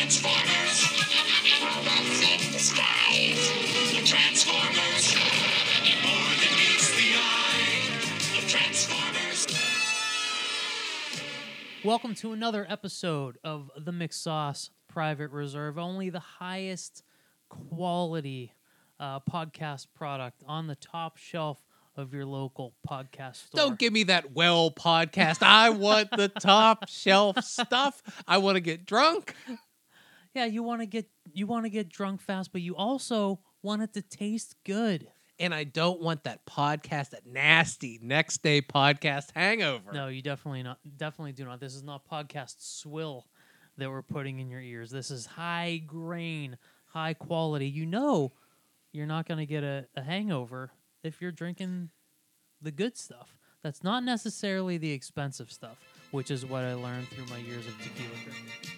Transformers. Robots in disguise. The Transformers. More than meets the eye. The Transformers. Welcome to another episode of the Mixed Sauce Private Reserve. Only the highest quality podcast product on the top shelf of your local podcast store. Don't give me that podcast. I want the top shelf stuff. I want to get drunk. Yeah, you want to get drunk fast, but you also want it to taste good. And I don't want that nasty next day podcast hangover. No, you definitely do not. This is not podcast swill that we're putting in your ears. This is high grain, high quality. You know you're not going to get a hangover if you're drinking the good stuff. That's not necessarily the expensive stuff, which is what I learned through my years of tequila drinking.